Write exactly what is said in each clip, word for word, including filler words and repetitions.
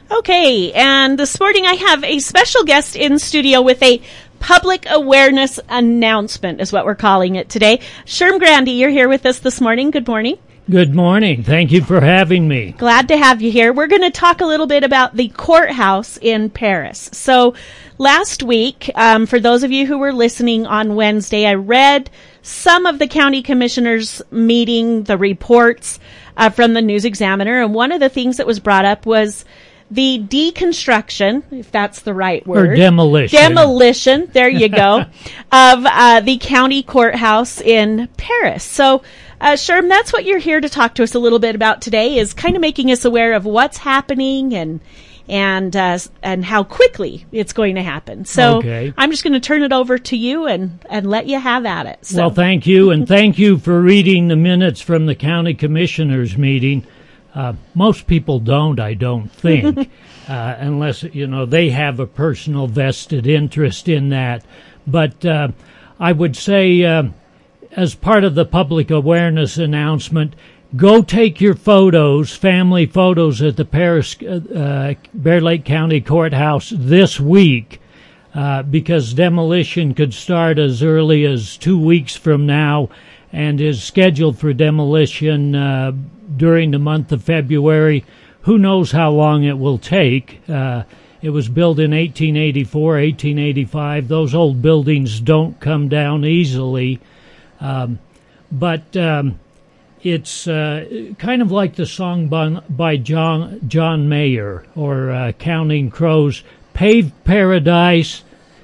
Okay, and this morning I have a special guest in studio with a public awareness announcement, is what we're calling it today. Sherm Grandy, you're here with us this morning. Good morning. Good morning. Thank you for having me. Glad to have you here. We're going to talk a little bit about the courthouse in Paris. So last week, um, for those of you who were listening on Wednesday, I read some of the county commissioners' meeting, the reports uh, from the News Examiner, and one of the things that was brought up was the deconstruction, if that's the right word. Or demolition. Demolition, there you go, of uh, the county courthouse in Paris. So, uh, Sherm, that's what you're here to talk to us a little bit about today, is kind of making us aware of what's happening and and uh, and how quickly it's going to happen. So okay. I'm just going to turn it over to you and, and let you have at it. So. Well, thank you, and thank you for reading the minutes from the county commissioners meeting. Uh, most people don't, I don't think, uh, unless, you know, they have a personal vested interest in that. But uh, I would say, uh, as part of the public awareness announcement, go take your photos, family photos at the Paris, uh, Bear Lake County Courthouse this week, uh, because demolition could start as early as two weeks from now and is scheduled for demolition uh, during the month of February. Who knows how long it will take? Uh, it was built in eighteen eighty-four, eighteen eighty-five. Those old buildings don't come down easily. Um, but um, it's uh, kind of like the song by, by John, John Mayer, or uh, Counting Crows, Paved Paradise,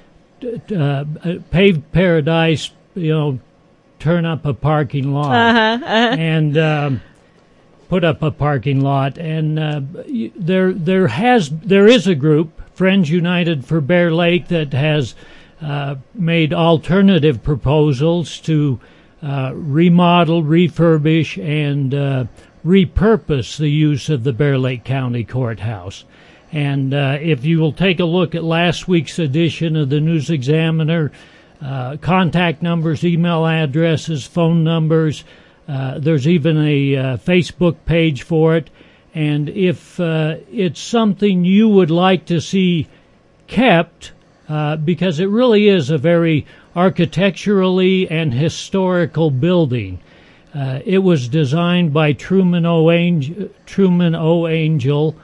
uh, Paved Paradise, you know, turn up a parking lot. Uh-huh, uh-huh. And um, put up a parking lot, and uh, there there has there is a group, Friends United for Bear Lake, that has uh, made alternative proposals to uh, remodel, refurbish, and uh, repurpose the use of the Bear Lake County Courthouse. And uh, if you will take a look at last week's edition of the News Examiner, uh, contact numbers, email addresses, phone numbers. Uh, there's even a uh, Facebook page for it, and if uh, it's something you would like to see kept, uh, because it really is a very architecturally and historical building. Uh, it was designed by Truman O. Angel, Truman O. Angel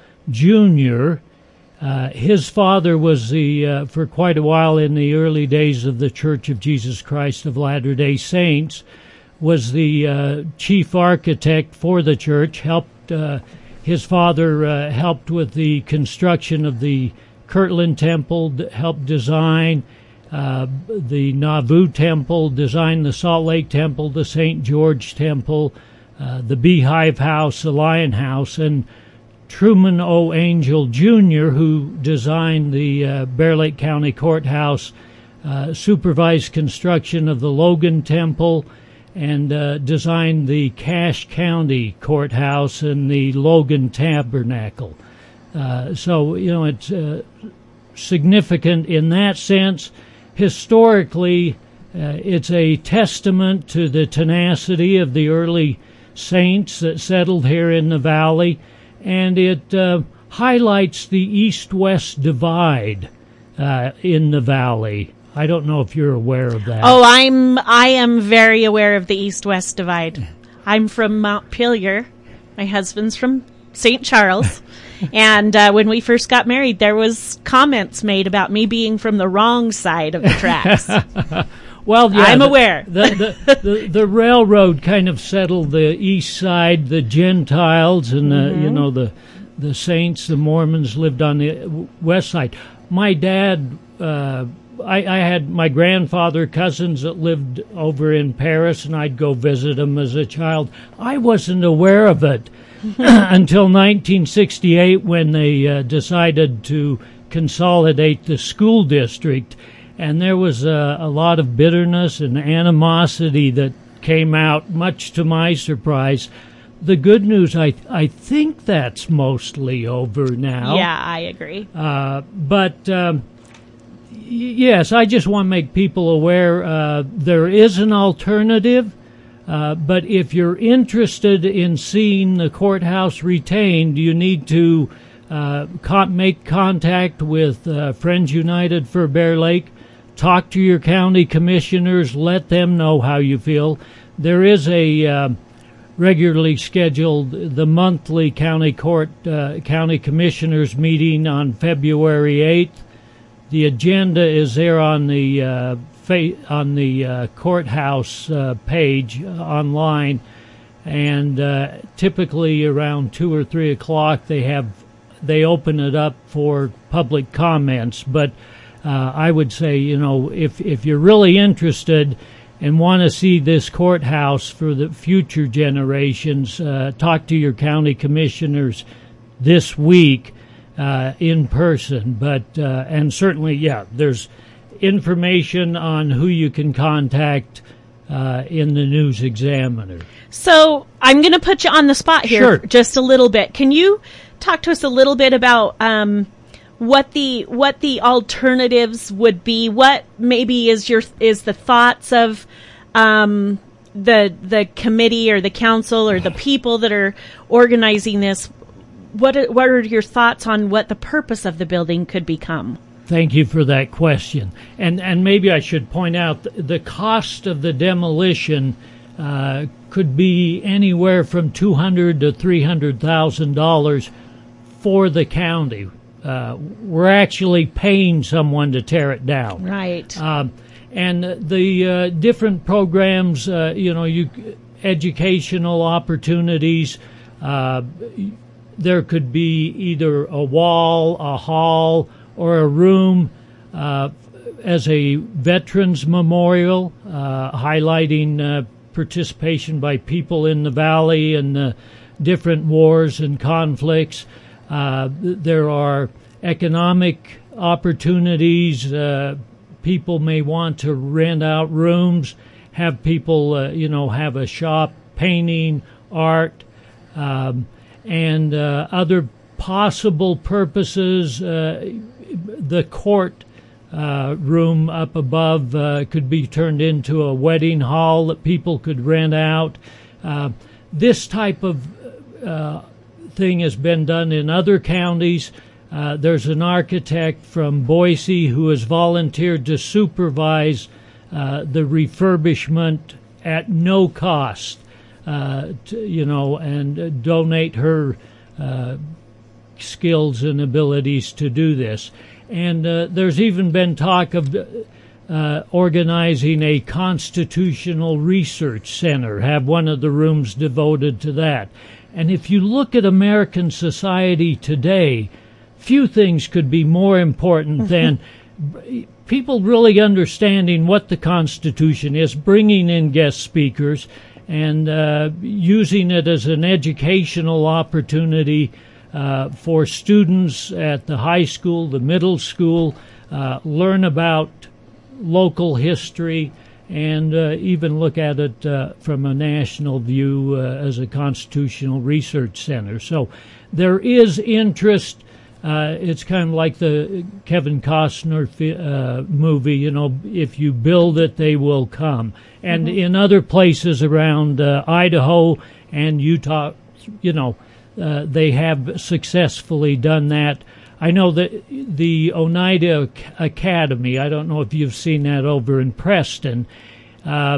Junior Uh, his father was the, uh, for quite a while in the early days of the Church of Jesus Christ of Latter-day Saints, was the uh, chief architect for the church. Helped uh, his father uh, helped with the construction of the Kirtland Temple, helped design uh, the Nauvoo Temple, designed the Salt Lake Temple, the Saint George Temple, uh, the Beehive House, the Lion House, and Truman O. Angel Junior, who designed the uh, Bear Lake County Courthouse, uh, supervised construction of the Logan Temple, and uh, designed the Cache County Courthouse and the Logan Tabernacle. Uh, so, you know, it's uh, significant in that sense. Historically, uh, it's a testament to the tenacity of the early saints that settled here in the valley, and it uh, highlights the east-west divide uh, in the valley. I don't know if you're aware of that. Oh, I'm I am very aware of the east-west divide. I'm from Montpelier. My husband's from Saint Charles. And uh, when we first got married, there was comments made about me being from the wrong side of the tracks. Well, yeah, I'm the, aware. The, the, the, the railroad kind of settled the east side, the Gentiles, and the, Mm-hmm. you know, the the saints, the Mormons lived on the west side. My dad, uh, I, I had my grandfather, cousins that lived over in Paris, and I'd go visit them as a child. I wasn't aware of it until nineteen sixty-eight, when they uh, decided to consolidate the school district. And there was a, a lot of bitterness and animosity that came out, much to my surprise. The good news, I I think that's mostly over now. Yeah, I agree. Uh, but, um, y- yes, I just want to make people aware uh, there is an alternative. Uh, but if you're interested in seeing the courthouse retained, you need to uh, con- make contact with uh, Friends United for Bear Lake. Talk to your county commissioners. Let them know how you feel. There is a uh, regularly scheduled the monthly county court uh, county commissioners meeting on February eighth. The agenda is there on the uh, fa- on the uh, courthouse uh, page uh, online, and uh, typically around two or three o'clock they have they open it up for public comments. But uh, I would say, you know, if if you're really interested and want to see this courthouse for the future generations, uh, talk to your county commissioners this week uh, in person. But uh, and certainly, yeah, there's information on who you can contact uh, in the News Examiner. So I'm going to put you on the spot here Sure. just a little bit. Can you talk to us a little bit about um, what the what the alternatives would be? What maybe is your is the thoughts of um, the the committee or the council or the people that are organizing this? What are, what are your thoughts on what the purpose of the building could become? Thank you for that question. And and maybe I should point out th- the cost of the demolition uh, could be anywhere from two hundred to three hundred thousand dollars for the county. Uh, we're actually paying someone to tear it down. Right. Um, and the uh, different programs, uh, you know, you educational opportunities. Uh, there could be either a wall, a hall, or a room uh, as a veterans memorial, uh, highlighting uh, participation by people in the valley and the different wars and conflicts. Uh, there are economic opportunities. Uh, people may want to rent out rooms, have people, uh, you know, have a shop, painting, art, um, and uh, other possible purposes. Uh, the court uh, room up above uh, could be turned into a wedding hall that people could rent out. Uh, this type of uh, thing has been done in other counties. Uh, there's an architect from Boise who has volunteered to supervise uh, the refurbishment at no cost, uh, to, you know, and uh, donate her uh, skills and abilities to do this. And uh, there's even been talk of uh, organizing a constitutional research center, have one of the rooms devoted to that. And if you look at American society today, few things could be more important than people really understanding what the Constitution is, bringing in guest speakers, and uh, using it as an educational opportunity uh, for students at the high school, the middle school, uh, learn about local history, and uh, even look at it uh, from a national view uh, as a constitutional research center. So there is interest. Uh, it's kind of like the Kevin Costner uh, movie, you know, if you build it, they will come. And mm-hmm. in other places around uh, Idaho and Utah, you know, uh, they have successfully done that. I know that the Oneida Academy, I don't know if you've seen that over in Preston, uh,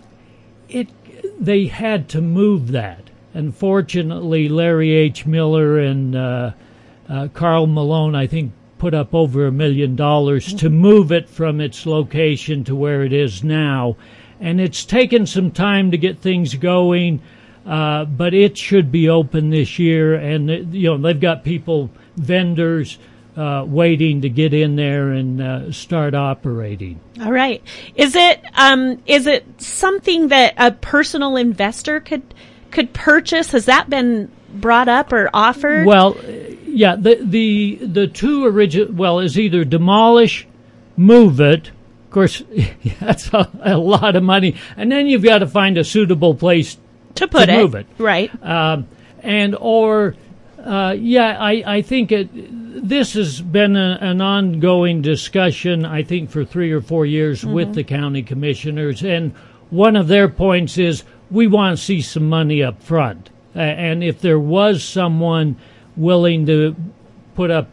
it they had to move that. And fortunately, Larry H. Miller and uh, uh, Carl Malone, I think, put up over a million dollars to move it from its location to where it is now. And it's taken some time to get things going, uh, but it should be open this year. And, you know, they've got people, vendors, uh, waiting to get in there and uh, start operating. All right. Is it um, is it something that a personal investor could could purchase? Has that been brought up or offered? Well, yeah, the the the two original, well, is either demolish, move it. Of course, that's a, a lot of money, and then you've got to find a suitable place to put to it. move it, right? Um, and or, uh, yeah, I I think it. This has been a, an ongoing discussion, I think, for three or four years mm-hmm. with the county commissioners, and one of their points is we want to see some money up front, uh, and if there was someone willing to put up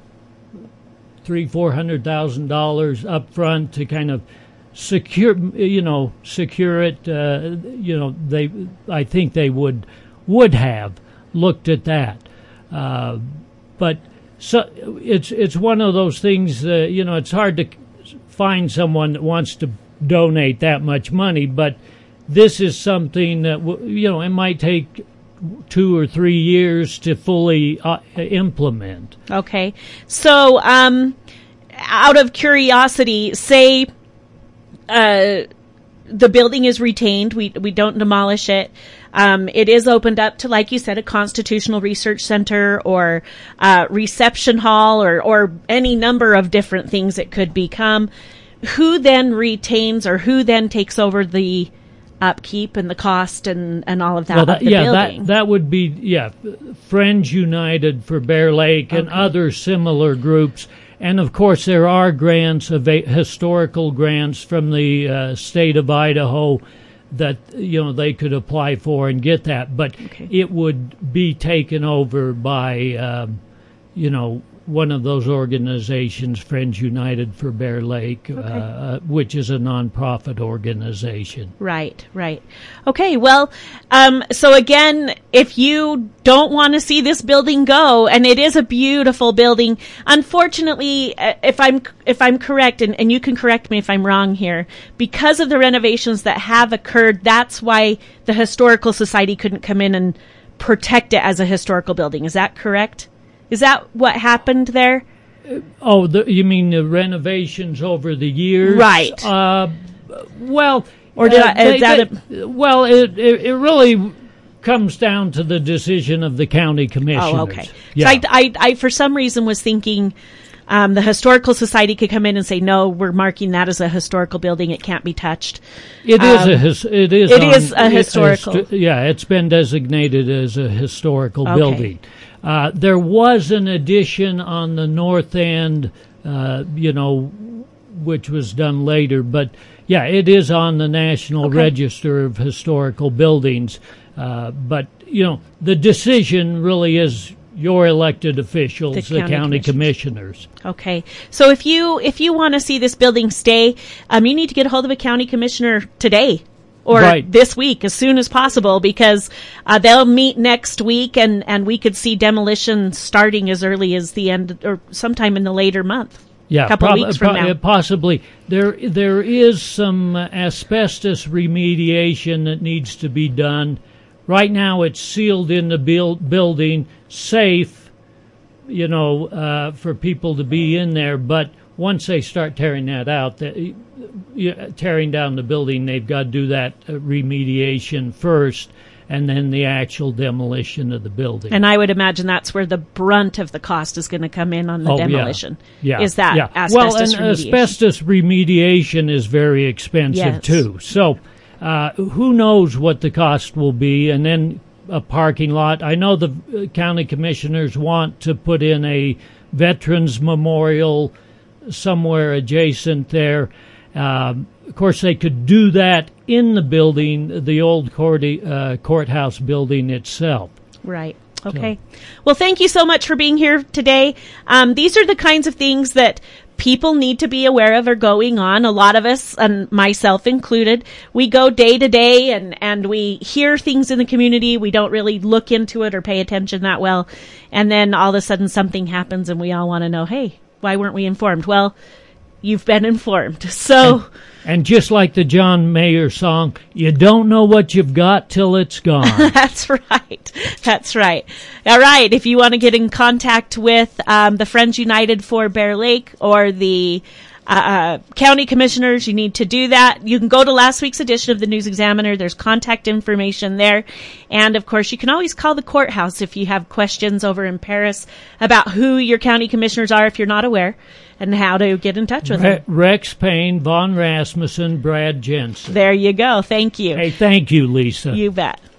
three, four hundred thousand dollars up front to kind of secure, you know, secure it. Uh, you know, they, I think they would would have looked at that, uh, but so it's it's one of those things. Uh, you know, it's hard to find someone that wants to donate that much money, but this is something that you know it might take two or three years to fully uh, implement. Okay. So, um, out of curiosity, say uh, the building is retained. We we don't demolish it. Um, it is opened up to, like you said, a constitutional research center or uh, reception hall or, or any number of different things it could become. Who then retains or who then takes over the upkeep and the cost and, and all of that, well, that of the yeah, building? that that would be yeah, Friends United for Bear Lake and Okay. other similar groups, and of course there are grants of historical grants from the uh, state of Idaho that you know they could apply for and get that, but Okay. it would be taken over by um, you know. one of those organizations, Friends United for Bear Lake, Okay. uh, which is a nonprofit organization. Right, right. Okay, well, um, so again, if you don't want to see this building go, and it is a beautiful building, unfortunately, uh, if I'm if I'm correct, and, and you can correct me if I'm wrong here, because of the renovations that have occurred, that's why the Historical Society couldn't come in and protect it as a historical building. Is that correct? Is that what happened there? Oh, the, you mean the renovations over the years? Right. Uh, well, Or did uh, I- is they- that they- well, it, it it really comes down to the decision of the county commissioners. Oh, okay. Yeah. So I, I, I, for some reason, was thinking um, the Historical Society could come in and say, no, we're marking that as a historical building. It can't be touched. It is Um, a his, it is it on- is a it- historical. histo- yeah, it's been designated as a historical Okay. building. Uh, there was an addition on the north end, uh, you know, which was done later, but yeah, it is on the National Okay. Register of Historical Buildings. Uh, but you know, the decision really is your elected officials, The the, county county commissioners. commissioners. Okay. So if you if you want to see this building stay, um, you need to get a hold of a county commissioner today. Or Right. this week, as soon as possible, because uh, they'll meet next week, and, and we could see demolition starting as early as the end, or sometime in the later month. Yeah, couple prob- weeks from pro- now. uh, possibly. There, there is some uh, asbestos remediation that needs to be done. Right now, it's sealed in the build- building, safe, you know, uh, for people to be in there. But once they start tearing that out, the, uh, tearing down the building, they've got to do that uh, remediation first, and then the actual demolition of the building. And I would imagine that's where the brunt of the cost is going to come in on the Oh, yeah. demolition. Yeah, Is that yeah. asbestos well, and remediation? asbestos remediation is very expensive Yes. too. So, uh, who knows what the cost will be? And then a parking lot. I know the uh, county commissioners want to put in a veterans memorial somewhere adjacent there. Um, of course, they could do that in the building, the old court, uh, courthouse building itself. Right. Okay. Well, thank you so much for being here today. Um, these are the kinds of things that people need to be aware of are going on. A lot of us, and myself included, we go day to day and, and we hear things in the community. We don't really look into it or pay attention that well. And then all of a sudden something happens and we all want to know, hey, why weren't we informed? Well, you've been informed. So... And, and just like the John Mayer song, you don't know what you've got till it's gone. That's right. That's right. All right. If you want to get in contact with um, the Friends United for Bear Lake or the uh, county commissioners, you need to do that. You can go to last week's edition of the News Examiner. There's contact information there. And, of course, you can always call the courthouse if you have questions over in Paris about who your county commissioners are if you're not aware, and how to get in touch with Re- them. Rex Payne, Von Rasmussen, Brad Jensen. There you go. Thank you. Hey, thank you, Lisa. You bet.